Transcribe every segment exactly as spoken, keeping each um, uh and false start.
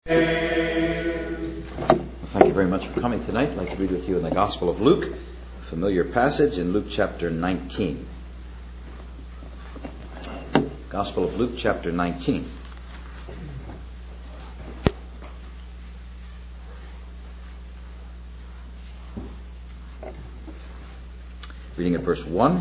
Thank you very much for coming tonight. I'd like to read with you in the Gospel of Luke, a familiar passage in Luke chapter nineteen. Gospel of Luke chapter nineteen. Reading at verse one.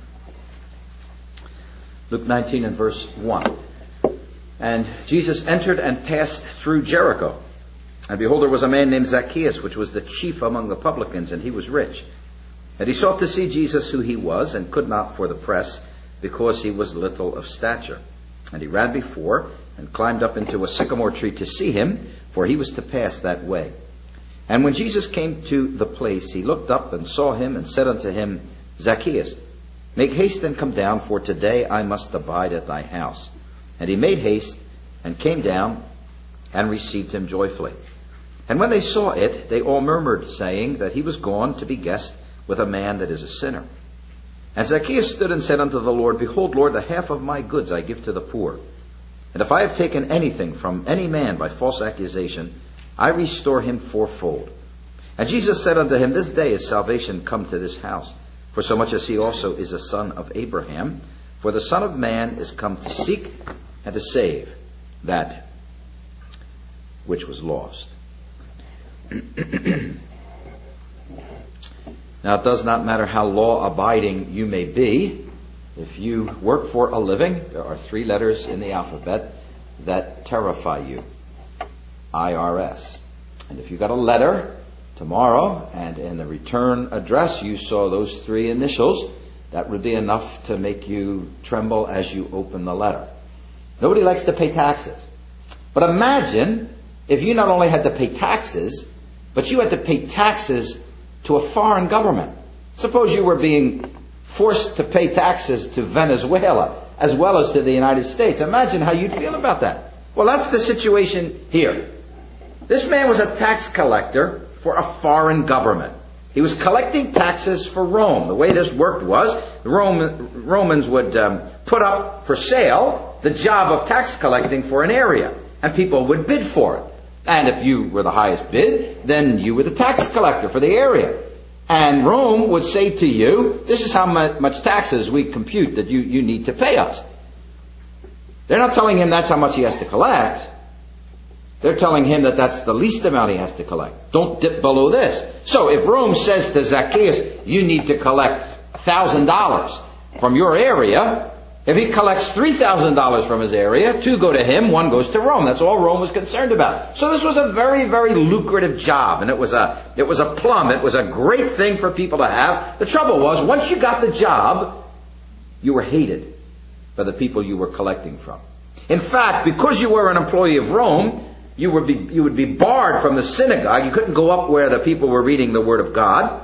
Luke nineteen and verse one. And Jesus entered and passed through Jericho. And behold, there was a man named Zacchaeus, which was the chief among the publicans, and he was rich. And he sought to see Jesus who he was, and could not for the press, because he was little of stature. And he ran before, and climbed up into a sycamore tree to see him, for he was to pass that way. And when Jesus came to the place, he looked up and saw him, and said unto him, Zacchaeus, make haste and come down, for today I must abide at thy house. And he made haste, and came down, and received him joyfully. And when they saw it, they all murmured, saying that he was gone to be guest with a man that is a sinner. And Zacchaeus stood and said unto the Lord, Behold, Lord, the half of my goods I give to the poor. And if I have taken anything from any man by false accusation, I restore him fourfold. And Jesus said unto him, This day is salvation come to this house, for so much as he also is a son of Abraham. For the Son of Man is come to seek and to save that which was lost. Now, it does not matter how law-abiding you may be. If you work for a living, there are three letters in the alphabet that terrify you. I R S. And if you got a letter tomorrow, and in the return address you saw those three initials, that would be enough to make you tremble as you open the letter. Nobody likes to pay taxes. But imagine if you not only had to pay taxes, but you had to pay taxes to a foreign government. Suppose you were being forced to pay taxes to Venezuela as well as to the United States. Imagine how you'd feel about that. Well, that's the situation here. This man was a tax collector for a foreign government. He was collecting taxes for Rome. The way this worked was the Roman, Romans would um, put up for sale the job of tax collecting for an area, and people would bid for it. And if you were the highest bid, then you were the tax collector for the area. And Rome would say to you, this is how much taxes we compute that you, you need to pay us. They're not telling him that's how much he has to collect. They're telling him that that's the least amount he has to collect. Don't dip below this. So if Rome says to Zacchaeus, you need to collect one thousand dollars from your area, if he collects three thousand dollars from his area, two go to him, one goes to Rome. That's all Rome was concerned about. So this was a very, very lucrative job. And it was a, it was a plum. It was a great thing for people to have. The trouble was, once you got the job, you were hated by the people you were collecting from. In fact, because you were an employee of Rome, you would be, you would be barred from the synagogue. You couldn't go up where the people were reading the Word of God.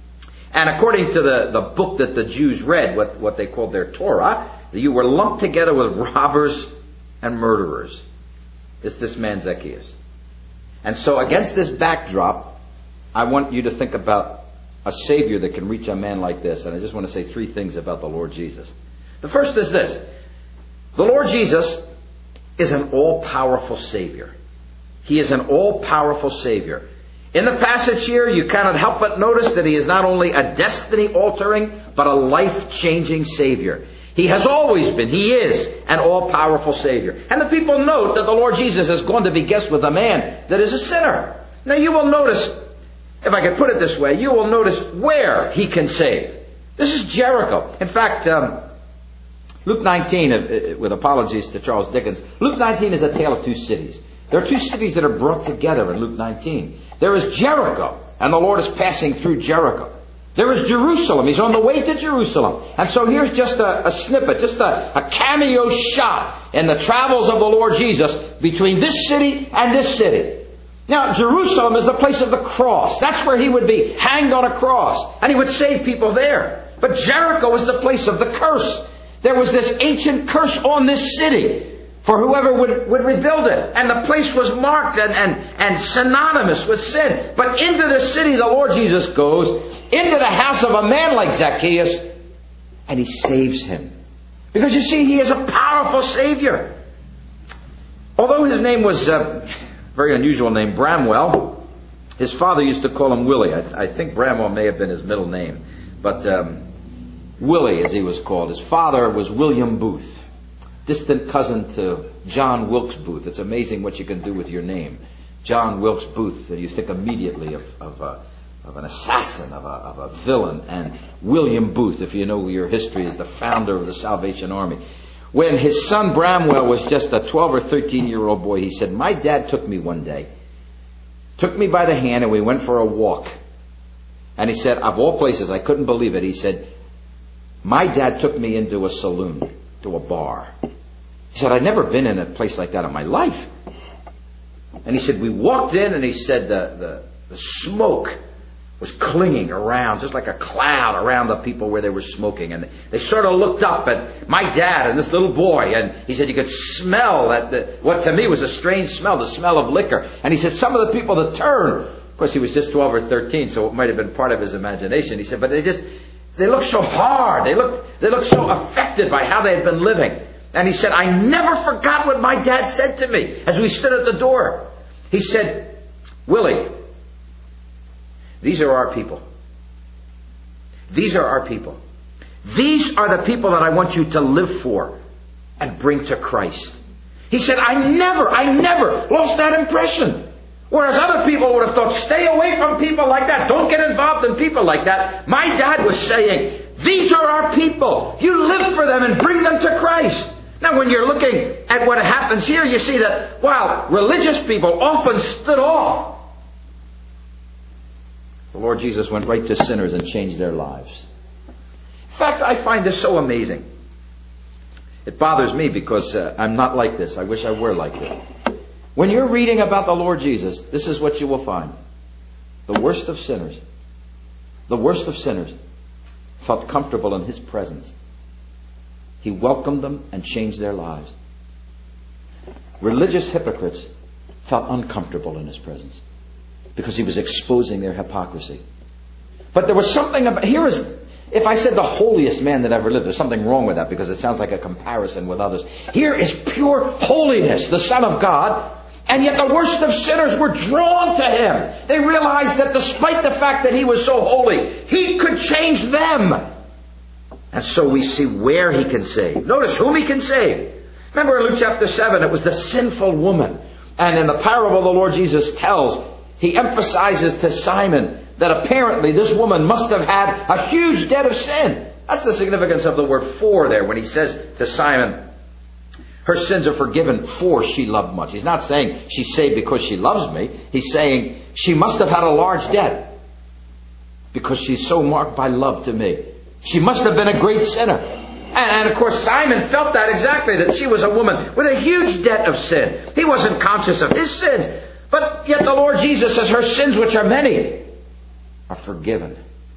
And according to the, the book that the Jews read, what, what they called their Torah, you were lumped together with robbers and murderers. It's this man Zacchaeus. And so against this backdrop, I want you to think about a Savior that can reach a man like this. And I just want to say three things about the Lord Jesus. The first is this. The Lord Jesus is an all-powerful Savior. He is an all-powerful Savior. In the passage here, you cannot help but notice that He is not only a destiny-altering, but a life-changing Savior. He has always been, He is an all-powerful Savior. And the people note that the Lord Jesus is going to be guest with a man that is a sinner. Now you will notice, if I could put it this way, you will notice where He can save. This is Jericho. In fact, um, Luke nineteen, uh, with apologies to Charles Dickens, Luke nineteen is a tale of two cities. There are two cities that are brought together in Luke nineteen. There is Jericho, and the Lord is passing through Jericho. There is Jerusalem. He's on the way to Jerusalem. And so here's just a, a snippet, just a, a cameo shot in the travels of the Lord Jesus between this city and this city. Now, Jerusalem is the place of the cross. That's where He would be hanged on a cross. And He would save people there. But Jericho is the place of the curse. There was this ancient curse on this city for whoever would, would rebuild it. And the place was marked and, and, and synonymous with sin. But into the city the Lord Jesus goes, into the house of a man like Zacchaeus, and He saves him. Because you see, He is a powerful Savior. Although His name was uh, very unusual name, Bramwell. His father used to call him Willie. I, I think Bramwell may have been his middle name. But um, Willie, as he was called. His father was William Booth, distant cousin to John Wilkes Booth. It's amazing what you can do with your name. John Wilkes Booth, and you think immediately of, of, a, of an assassin, of a, of a villain. And William Booth, if you know your history, is the founder of the Salvation Army. When his son Bramwell was just a twelve or thirteen year old boy, he said, my dad took me one day, took me by the hand, and we went for a walk. And he said, of all places, I couldn't believe it. He said, my dad took me into a saloon, to a bar. He said, I'd never been in a place like that in my life. And he said, we walked in, and he said the, the, the smoke was clinging around, just like a cloud around the people where they were smoking. And they sort of looked up at my dad and this little boy, and he said you could smell that, the, what to me was a strange smell, the smell of liquor. And he said some of the people that turned, of course he was just twelve or thirteen, so it might have been part of his imagination. He said, but they just, they looked so hard, they looked, they looked so affected by how they had been living. And he said, I never forgot what my dad said to me as we stood at the door. He said, Willie, these are our people. These are our people. These are the people that I want you to live for and bring to Christ. He said, I never, I never lost that impression. Whereas other people would have thought, stay away from people like that. Don't get involved in people like that. My dad was saying, these are our people. You live for them and bring them to Christ. Now, when you're looking at what happens here, you see that, while religious people often stood off, the Lord Jesus went right to sinners and changed their lives. In fact, I find this so amazing. It bothers me because uh, I'm not like this. I wish I were like this. When you're reading about the Lord Jesus, this is what you will find. The worst of sinners, the worst of sinners, felt comfortable in His presence. He welcomed them and changed their lives. Religious hypocrites felt uncomfortable in His presence because He was exposing their hypocrisy. But there was something about, here is, if I said the holiest man that ever lived, there's something wrong with that because it sounds like a comparison with others. Here is pure holiness, the Son of God, and yet the worst of sinners were drawn to Him. They realized that despite the fact that He was so holy, He could change them. And so we see where He can save. Notice whom He can save. Remember in Luke chapter seven, it was the sinful woman. And in the parable the Lord Jesus tells, He emphasizes to Simon that apparently this woman must have had a huge debt of sin. That's the significance of the word for there when He says to Simon, her sins are forgiven for she loved much. He's not saying she's saved because she loves me. He's saying she must have had a large debt because she's so marked by love to me. She must have been a great sinner. And, and of course Simon felt that exactly, that she was a woman with a huge debt of sin. He wasn't conscious of his sins. But yet the Lord Jesus says her sins, which are many, are forgiven.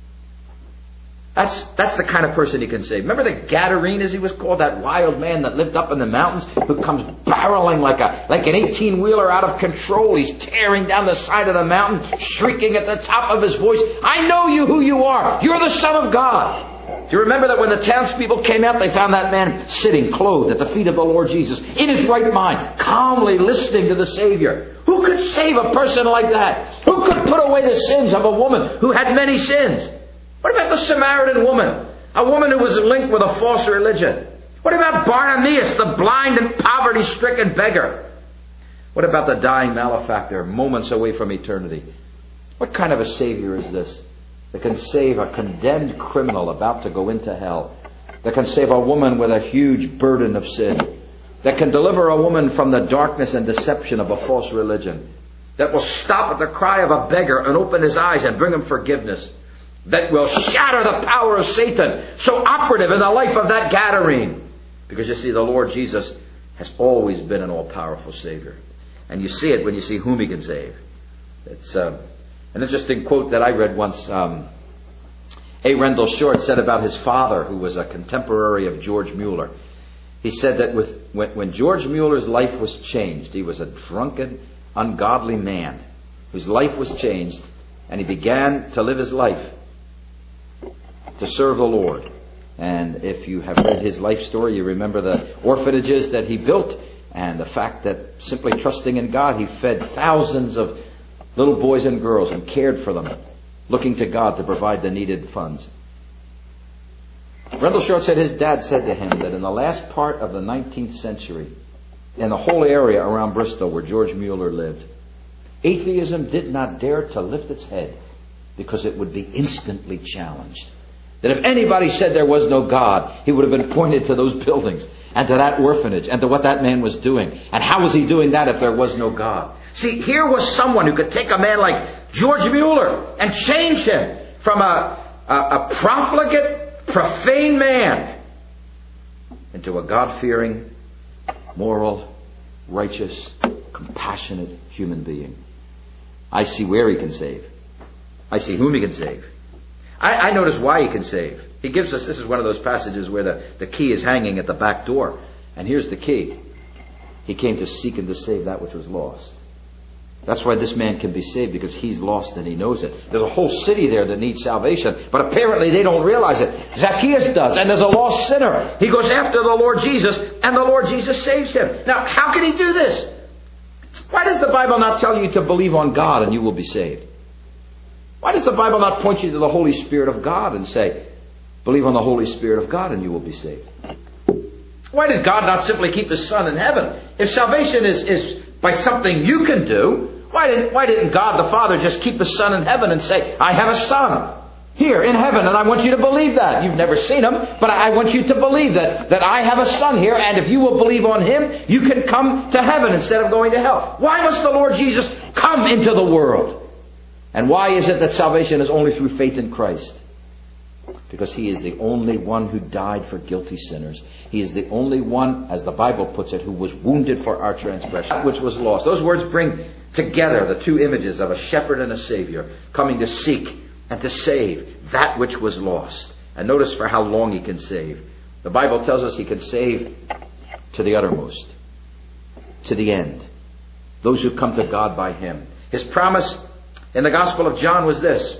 That's that's the kind of person He can save. Remember the Gadarene, as he was called, that wild man that lived up in the mountains, who comes barreling like a like an eighteen-wheeler out of control. He's tearing down the side of the mountain, shrieking at the top of his voice, I know you who you are. You're the Son of God. Do you remember that when the townspeople came out, they found that man sitting, clothed at the feet of the Lord Jesus, in his right mind, calmly listening to the Savior? Who could save a person like that? Who could put away the sins of a woman who had many sins? What about the Samaritan woman? A woman who was linked with a false religion. What about Bartimaeus, the blind and poverty-stricken beggar? What about the dying malefactor, moments away from eternity? What kind of a Savior is this that can save a condemned criminal about to go into hell? That can save a woman with a huge burden of sin? That can deliver a woman from the darkness and deception of a false religion? That will stop at the cry of a beggar and open his eyes and bring him forgiveness? That will shatter the power of Satan, so operative in the life of that Gadarene? Because you see, the Lord Jesus has always been an all-powerful Savior. And you see it when you see whom He can save. It's uh, an interesting quote that I read once. Um, A. Rendell Short said about his father, who was a contemporary of George Mueller. He said that with, when, when George Mueller's life was changed, he was a drunken, ungodly man whose life was changed, and he began to live his life to serve the Lord. And if you have read his life story, you remember the orphanages that he built And the fact that simply trusting in God, he fed thousands of little boys and girls and cared for them, looking to God to provide the needed funds. Rendell Short said his dad said to him that in the last part of the nineteenth century, in the whole area around Bristol where George Mueller lived, atheism did not dare to lift its head because it would be instantly challenged. That if anybody said there was no God, he would have been pointed to those buildings and to that orphanage and to what that man was doing. And how was he doing that if there was no God? See, here was someone who could take a man like George Mueller and change him from a, a, a profligate, profane man into a God-fearing, moral, righteous, compassionate human being. I see where he can save. I see whom he can save. I, I notice why he can save. He gives us, this is one of those passages where the, the key is hanging at the back door. And here's the key. He came to seek and to save that which was lost. That's why this man can be saved, because he's lost and he knows it. There's a whole city there that needs salvation, but apparently they don't realize it. Zacchaeus does, and there's a lost sinner. He goes after the Lord Jesus, and the Lord Jesus saves him. Now, how can he do this? Why does the Bible not tell you to believe on God and you will be saved? Why does the Bible not point you to the Holy Spirit of God and say, believe on the Holy Spirit of God and you will be saved? Why did God not simply keep the Son in heaven? If salvation is, is by something you can do, why didn't, why didn't God the Father just keep the Son in heaven and say, I have a Son here in heaven, and I want you to believe that. You've never seen him, but I want you to believe that, that I have a Son here, and if you will believe on him, you can come to heaven instead of going to hell. Why must the Lord Jesus come into the world? And why is it that salvation is only through faith in Christ? Because he is the only one who died for guilty sinners. He is the only one, as the Bible puts it, who was wounded for our transgression, which was lost. Those words bring together the two images of a shepherd and a savior coming to seek and to save that which was lost. And notice for how long he can save. The Bible tells us he can save to the uttermost, to the end. Those who come to God by him. His promise in the Gospel of John was this: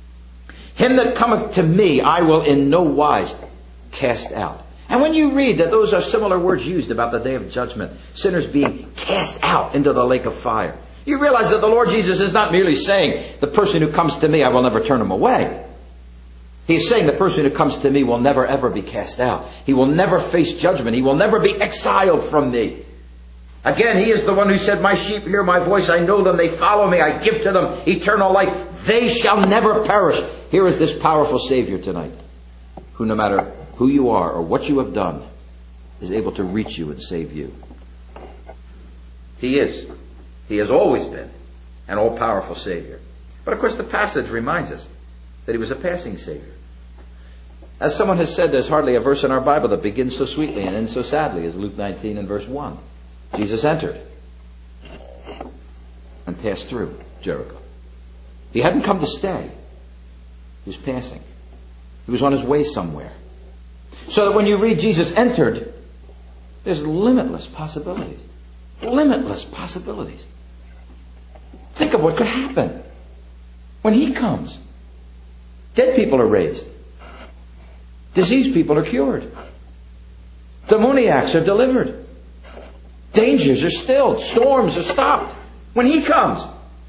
him that cometh to me, I will in no wise cast out. And when you read that those are similar words used about the day of judgment, sinners being cast out into the lake of fire, you realize that the Lord Jesus is not merely saying, the person who comes to me, I will never turn him away. He's saying the person who comes to me will never ever be cast out. He will never face judgment. He will never be exiled from me. Again, he is the one who said, my sheep hear my voice, I know them, they follow me, I give to them eternal life. They shall never perish. Here is this powerful Savior tonight, who no matter who you are or what you have done, is able to reach you and save you. He is. He has always been an all-powerful Savior. But of course the passage reminds us that he was a passing Savior. As someone has said, there's hardly a verse in our Bible that begins so sweetly and ends so sadly as Luke nineteen and verse one. Jesus entered and passed through Jericho. He hadn't come to stay. He was passing. He was on his way somewhere. So that when you read Jesus entered, there's limitless possibilities. Limitless possibilities. Think of what could happen when he comes. Dead people are raised. Diseased people are cured. Demoniacs are delivered. Dangers are stilled. Storms are stopped. When he comes,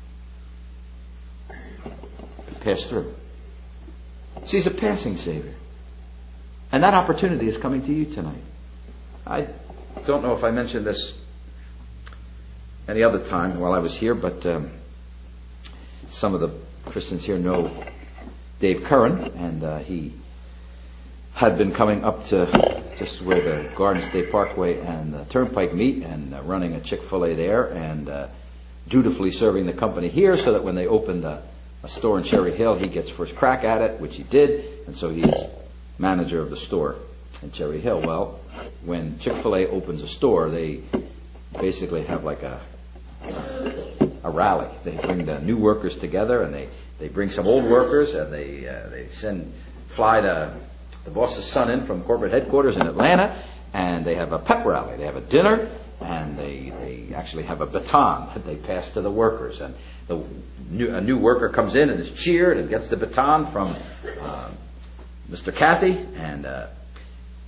pass through. See, he's a passing Savior. And that opportunity is coming to you tonight. I don't know if I mentioned this any other time while I was here, but um, some of the Christians here know Dave Curran, and uh, he had been coming up to just where the Garden State Parkway and the Turnpike meet, and uh, running a Chick-fil-A there, and uh, dutifully serving the company here, so that when they opened a, a store in Cherry Hill, he gets first crack at it, which he did, and so he's manager of the store in Cherry Hill. Well, when Chick-fil-A opens a store, they basically have like a a rally. They bring the new workers together, and they, they bring some old workers, and they uh, they send fly the the boss's son in from corporate headquarters in Atlanta, and they have a pep rally. They have a dinner, and they they actually have a baton that they pass to the workers. And the new, a new worker comes in and is cheered and gets the baton from uh, Mister Cathy, and uh,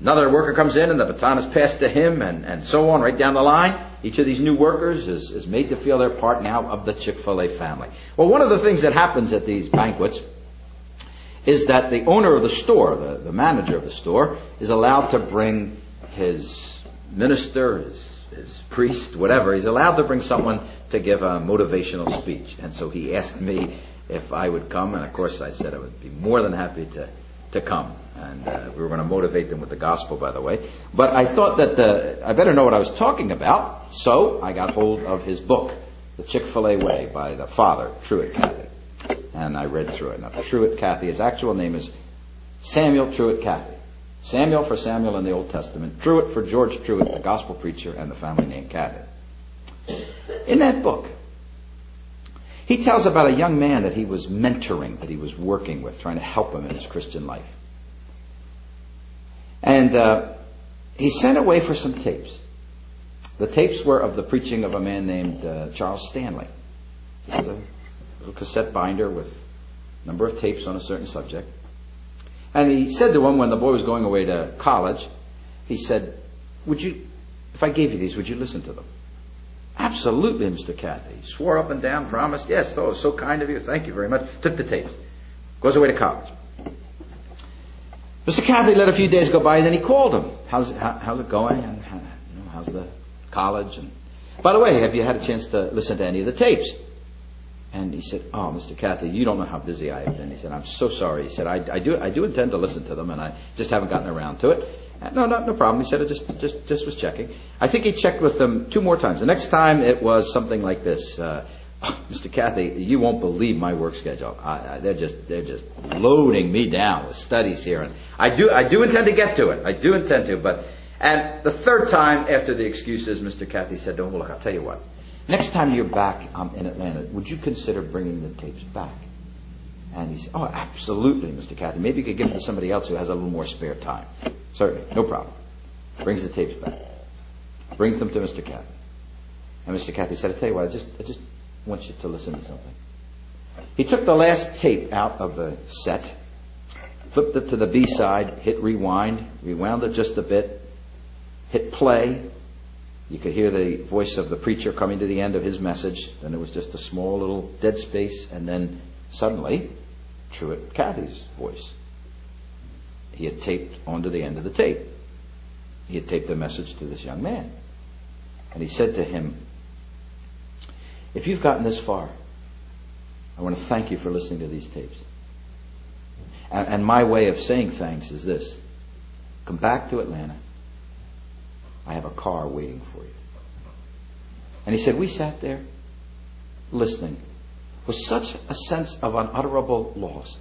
Another worker comes in and the baton is passed to him, and, and so on, right down the line. Each of these new workers is, is made to feel their part now of the Chick-fil-A family. Well, one of the things that happens at these banquets is that the owner of the store, the, the manager of the store, is allowed to bring his minister, his, his priest, whatever. He's allowed to bring someone to give a motivational speech. And so he asked me if I would come, and of course I said I would be more than happy to, to come. And uh, we were going to motivate them with the gospel, by the way. But I thought that the, I better know what I was talking about, so I got hold of his book, The Chick-fil-A Way, by the father, Truett Cathy. And I read through it. Now, Truett Cathy, his actual name is Samuel Truett Cathy. Samuel for Samuel in the Old Testament. Truett for George Truett, the gospel preacher, and the family name Cathy. In that book, he tells about a young man that he was mentoring, that he was working with, trying to help him in his Christian life. And uh, he sent away for some tapes. The tapes were of the preaching of a man named uh, Charles Stanley. This is a little cassette binder with a number of tapes on a certain subject. And he said to him when the boy was going away to college, he said, "Would you, if I gave you these, would you listen to them?" "Absolutely, Mister Cathy." He swore up and down, promised, "Yes, so, so kind of you, thank you very much." Took the tapes. Goes away to college. Mister Cathy let a few days go by, and then he called him. How's, how, how's it going? And how, you know, how's the college? And by the way, have you had a chance to listen to any of the tapes? And he said, "Oh, Mister Cathy, you don't know how busy I have been." He said, "I'm so sorry." He said, I, I do I do intend to listen to them, and I just haven't gotten around to it." No, no, no problem. He said, "I just, just, just was checking." I think he checked with them two more times. The next time it was something like this. Uh, oh, Mister Cathy, you won't believe my work schedule. I, I, they're just, they're just loading me down with studies here. And I do, I do intend to get to it. I do intend to, but, and the third time after the excuses, Mister Cathy said, "Oh, well, look, I'll tell you what. Next time you're back um, in Atlanta, would you consider bringing the tapes back?" And he said, "Oh, absolutely, Mister Cathy. Maybe you could give them to somebody else who has a little more spare time." "Certainly, no problem." Brings the tapes back. Brings them to Mister Cathy. And Mister Cathy said, "I tell you what, I just, I just want you to listen to something." He took the last tape out of the set, flipped it to the B side, hit rewind, rewound it just a bit, hit play. You could hear the voice of the preacher coming to the end of his message. Then there was just a small little dead space, and then suddenly, Truett Cathy's voice. He had taped onto the end of the tape. He had taped a message to this young man. And he said to him, "If you've gotten this far, I want to thank you for listening to these tapes. And, and my way of saying thanks is this. Come back to Atlanta. I have a car waiting for you." And he said, we sat there listening with such a sense of unutterable loss.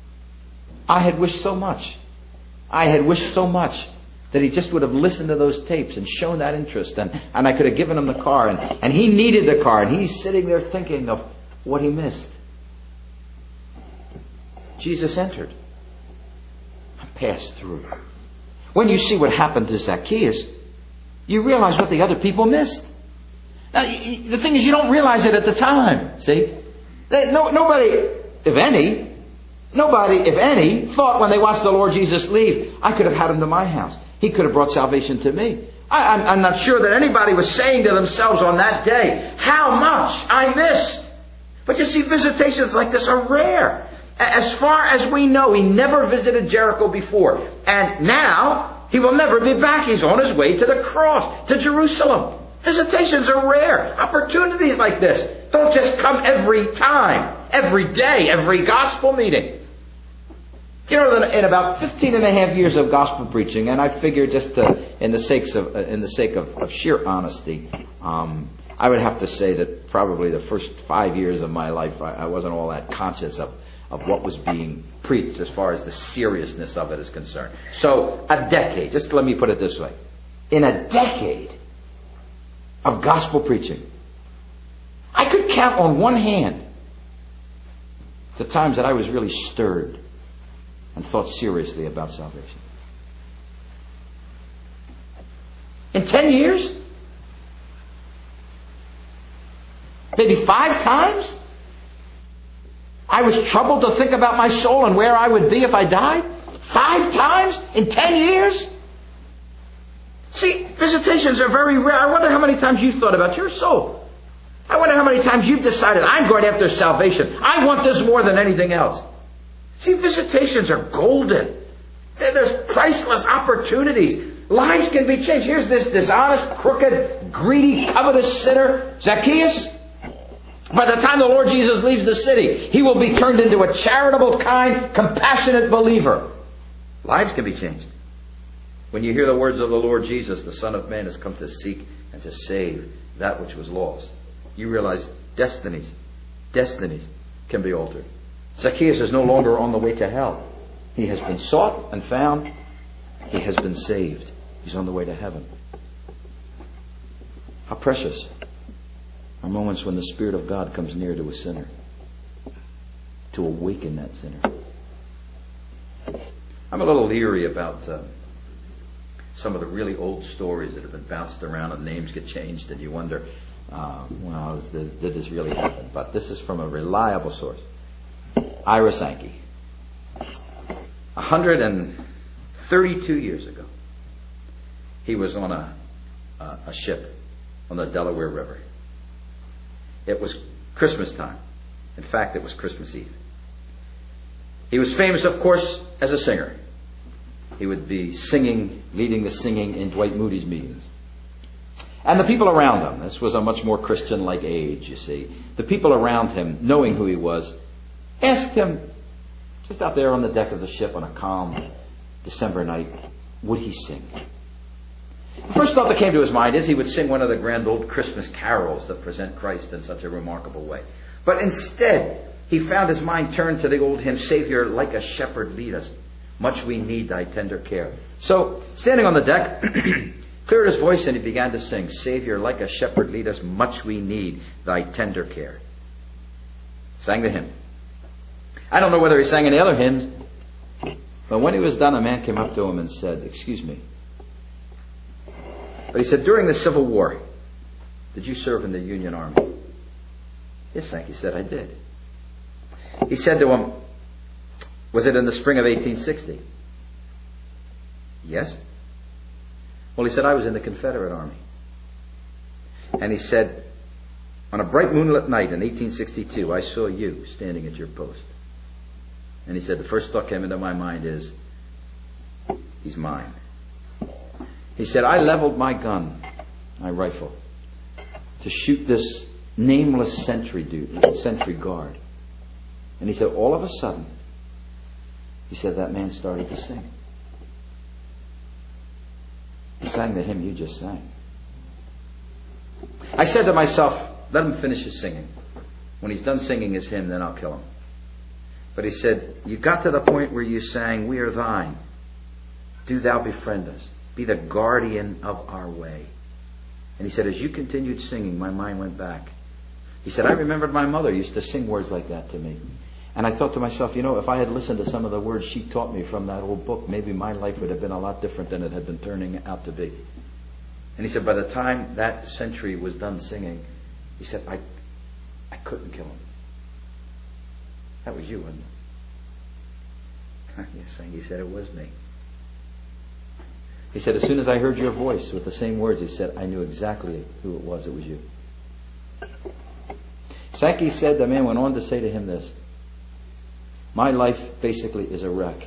I had wished so much. I had wished so much that he just would have listened to those tapes and shown that interest, and, and I could have given him the car, and, and he needed the car, and he's sitting there thinking of what he missed. Jesus entered and passed through. When you see what happened to Zacchaeus, you realize what the other people missed. Now, the thing is, you don't realize it at the time. See? They, no, nobody, if any, nobody, if any, thought when they watched the Lord Jesus leave, I could have had him to my house. He could have brought salvation to me. I, I'm, I'm not sure that anybody was saying to themselves on that day, how much I missed. But you see, visitations like this are rare. As far as we know, he never visited Jericho before. And now, he will never be back. He's on his way to the cross, to Jerusalem. Visitations are rare. Opportunities like this don't just come every time, every day, every gospel meeting. You know, in about fifteen and a half years of gospel preaching, and I figure just to, in the sakes of, in the sake of, of sheer honesty, um, I would have to say that probably the first five years of my life, I, I wasn't all that conscious of, of what was being preached as far as the seriousness of it is concerned. So, a decade, just let me put it this way. In a decade of gospel preaching, I could count on one hand the times that I was really stirred and thought seriously about salvation. In ten years? Maybe five times? I was troubled to think about my soul and where I would be if I died? Five times? In ten years? See, visitations are very rare. I wonder how many times you've thought about your soul. I wonder how many times you've decided, I'm going after salvation. I want this more than anything else. See, visitations are golden. There's priceless opportunities. Lives can be changed. Here's this dishonest, crooked, greedy, covetous sinner, Zacchaeus. By the time the Lord Jesus leaves the city, he will be turned into a charitable, kind, compassionate believer. Lives can be changed. When you hear the words of the Lord Jesus, the Son of Man has come to seek and to save that which was lost, you realize destinies, destinies can be altered. Zacchaeus is no longer on the way to hell. He has been sought and found. He has been saved. He's on the way to heaven. How precious are moments when the Spirit of God comes near to a sinner to awaken that sinner. I'm a little leery about uh, some of the really old stories that have been bounced around and names get changed and you wonder, uh, well, did, did this really happen? But this is from a reliable source. Ira Sankey. one hundred thirty-two years ago, he was on a, a, a ship on the Delaware River. It was Christmas time. In fact, it was Christmas Eve. He was famous, of course, as a singer. He would be singing, leading the singing in Dwight Moody's meetings. And the people around him, this was a much more Christian-like age, you see. The people around him, knowing who he was, asked him, just out there on the deck of the ship on a calm December night, would he sing? The first thought that came to his mind is he would sing one of the grand old Christmas carols that present Christ in such a remarkable way. But instead, he found his mind turned to the old hymn, Savior, like a shepherd lead us. Much we need thy tender care. So, standing on the deck, cleared his voice and he began to sing, Savior, like a shepherd lead us, much we need thy tender care. Sang the hymn. I don't know whether he sang any other hymns, but when he was done, a man came up to him and said, excuse me. But he said, during the Civil War, did you serve in the Union Army? Yes, Sankey said, I did. He said to him, was it in the spring of eighteen sixty? Yes. Well, he said, I was in the Confederate Army. And he said, on a bright moonlit night in eighteen sixty-two, I saw you standing at your post. And he said, the first thought came into my mind is, he's mine. He said, I leveled my gun, my rifle, to shoot this nameless sentry dude, sentry guard. And he said, all of a sudden, he said, that man started to sing. He sang the hymn you just sang. I said to myself, let him finish his singing. When he's done singing his hymn, then I'll kill him. But he said, you got to the point where you sang, we are thine. Do thou befriend us. Be the guardian of our way. And he said, as you continued singing, my mind went back. He said, I remembered my mother used to sing words like that to me. And I thought to myself, you know, if I had listened to some of the words she taught me from that old book, maybe my life would have been a lot different than it had been turning out to be. And he said, by the time that century was done singing, he said, I I couldn't kill him. That was you, wasn't it? Yes, he said, it was me. He said, as soon as I heard your voice with the same words, he said, I knew exactly who it was. It was you. Sankey said, the man went on to say to him this, my life basically is a wreck.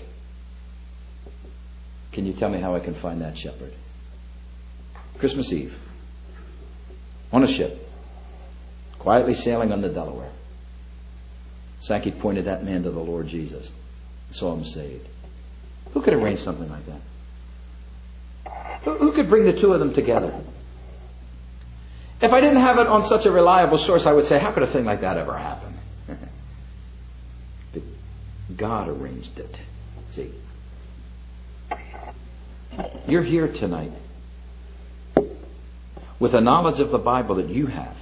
Can you tell me how I can find that shepherd? Christmas Eve, on a ship, quietly sailing on the Delaware. Sankey pointed that man to the Lord Jesus and saw him saved. Who could arrange something like that? Who, who could bring the two of them together? If I didn't have it on such a reliable source, I would say, how could a thing like that ever happen? But God arranged it. See? You're here tonight with a knowledge of the Bible that you have.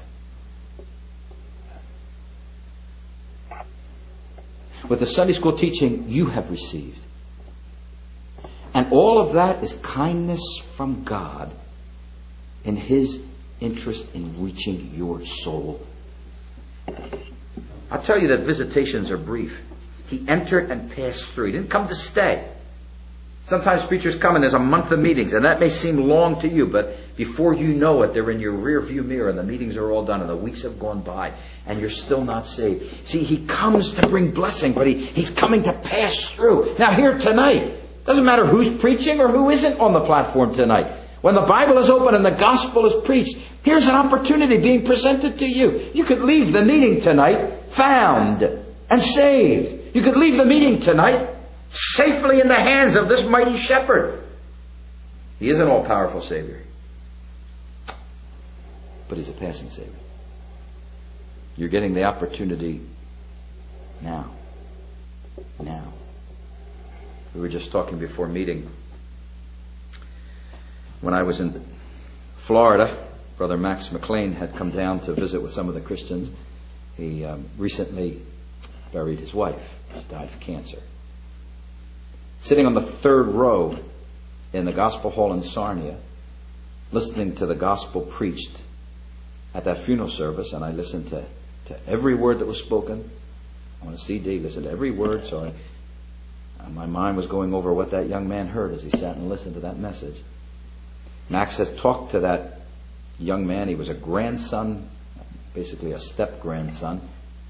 With the Sunday school teaching you have received. And all of that is kindness from God in His interest in reaching your soul. I'll tell you that visitations are brief. He entered and passed through. He didn't come to stay. Sometimes preachers come and there's a month of meetings, and that may seem long to you, but before you know it, they're in your rear view mirror and the meetings are all done and the weeks have gone by and you're still not saved. See, he comes to bring blessing, but he, he's coming to pass through. Now here tonight, doesn't matter who's preaching or who isn't on the platform tonight. When the Bible is open and the gospel is preached, here's an opportunity being presented to you. You could leave the meeting tonight found and saved. You could leave the meeting tonight safely in the hands of this mighty shepherd. He is an all-powerful Savior, but he's a passing Savior. You're getting the opportunity now. Now. We were just talking before meeting. When I was in Florida, Brother Max McLean had come down to visit with some of the Christians. He um, recently buried his wife. She died of cancer. Sitting on the third row in the gospel hall in Sarnia, listening to the gospel preached at that funeral service, and I listened to, to every word that was spoken on a C D, listened to every word, so I, my mind was going over what that young man heard as he sat and listened to that message. Max has talked to that young man. He was a grandson, basically a step-grandson,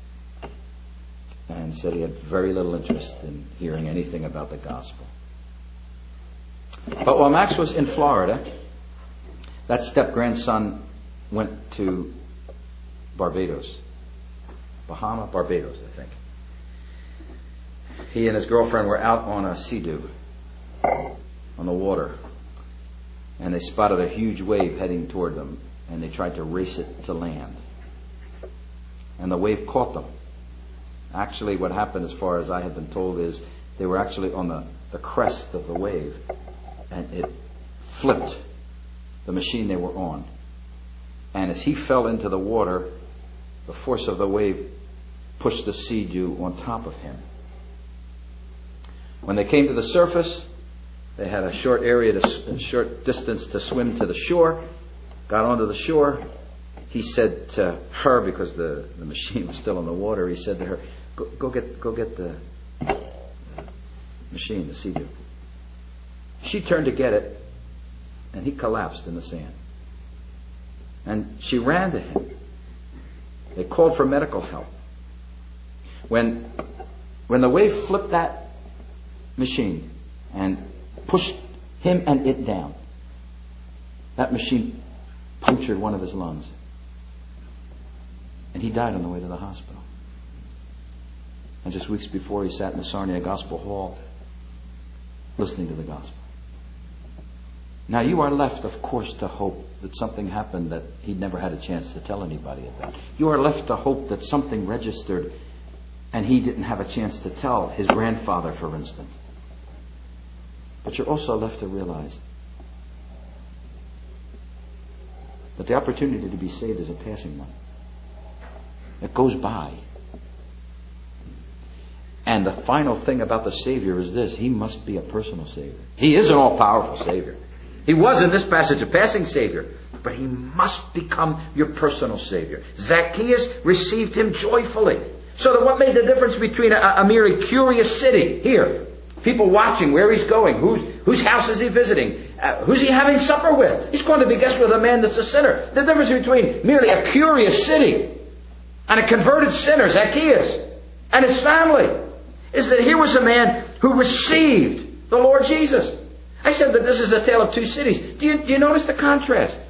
and said he had very little interest in hearing anything about the gospel. But while Max was in Florida, that step-grandson went to Barbados. Bahama, Barbados, I think. He and his girlfriend were out on a sea-doo, on the water, and they spotted a huge wave heading toward them, and they tried to race it to land. And the wave caught them. Actually, what happened, as far as I have been told, is they were actually on the, the crest of the wave, and it flipped the machine they were on. And as he fell into the water, the force of the wave pushed the sea-doo on top of him. When they came to the surface, they had a short area, to, a short distance to swim to the shore, got onto the shore. He said to her, because the, the machine was still in the water, he said to her, Go, go get go get the uh, machine, the sea-doo. She turned to get it, and he collapsed in the sand. And she ran to him. They called for medical help. When when the wave flipped that machine and pushed him and it down, that machine punctured one of his lungs. And he died on the way to the hospital. And just weeks before, he sat in the Sarnia Gospel Hall listening to the gospel. Now, you are left, of course, to hope that something happened that he'd never had a chance to tell anybody about. You are left to hope that something registered and he didn't have a chance to tell his grandfather, for instance. But you're also left to realize that the opportunity to be saved is a passing one. It goes by. And the final thing about the Savior is this: he must be a personal Savior. He is an all-powerful Savior. He was in this passage a passing Savior, but he must become your personal Savior. Zacchaeus received him joyfully. So that what made the difference between a, a merely curious city here, people watching where he's going, whose whose house is he visiting, uh, who's he having supper with? He's going to be guest with a man that's a sinner. The difference between merely a curious city and a converted sinner, Zacchaeus, and his family, is that here was a man who received the Lord Jesus. I said that this is a tale of two cities. Do you, do you notice the contrast?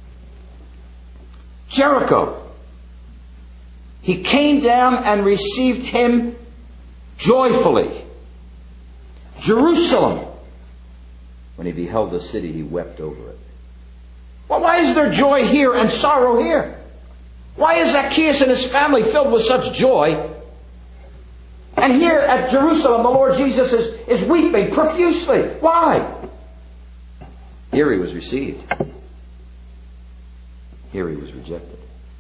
Jericho. He came down and received him joyfully. Jerusalem. When he beheld the city, he wept over it. Well, why is there joy here and sorrow here? Why is Zacchaeus and his family filled with such joy? And here at Jerusalem, the Lord Jesus is, is weeping profusely. Why? Here he was received. Here he was rejected.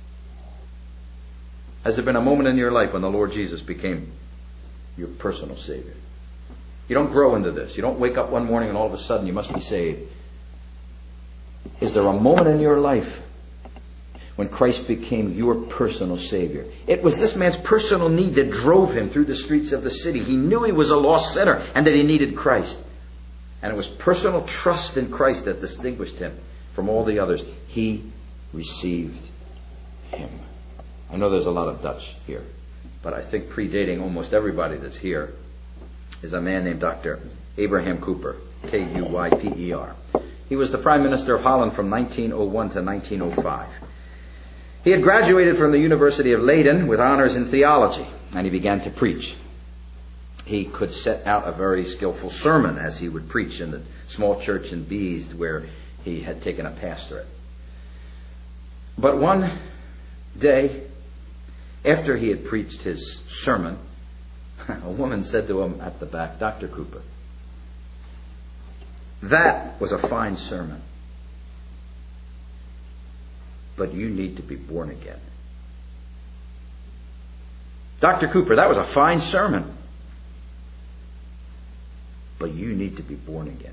Has there been a moment in your life when the Lord Jesus became your personal Savior? You don't grow into this. You don't wake up one morning and all of a sudden you must be saved. Is there a moment in your life when Christ became your personal Savior? It was this man's personal need that drove him through the streets of the city. He knew he was a lost sinner and that he needed Christ. And it was personal trust in Christ that distinguished him from all the others. He received him. I know there's a lot of Dutch here, but I think predating almost everybody that's here is a man named Doctor Abraham Kuyper, K U Y P E R. He was the Prime Minister of Holland from nineteen oh one to nineteen oh five. He had graduated from the University of Leiden with honors in theology, and he began to preach. He could set out a very skillful sermon as he would preach in the small church in Beesd where he had taken a pastorate. But one day, after he had preached his sermon, a woman said to him at the back, "Doctor Kuyper, that was a fine sermon, but you need to be born again." "Doctor Kuyper, that was a fine sermon, but you need to be born again."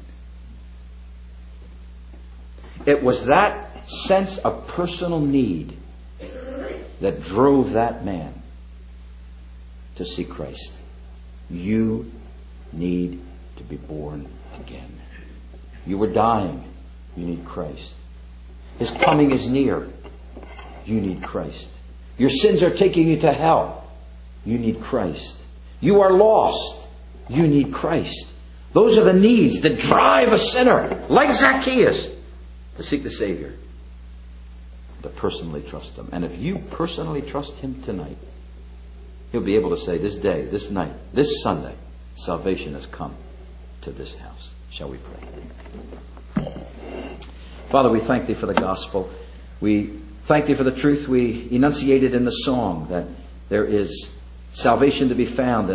It was that sense of personal need that drove that man to see Christ. You need to be born again. You were dying. You need Christ. His coming is near. You need Christ. Your sins are taking you to hell. You need Christ. You are lost. You need Christ. Those are the needs that drive a sinner, like Zacchaeus, to seek the Savior, to personally trust Him. And if you personally trust Him tonight, He'll be able to say, this day, this night, this Sunday, salvation has come to this house. Shall we pray? Father, we thank Thee for the gospel. We thank Thee for the truth we enunciated in the song, that there is salvation to be found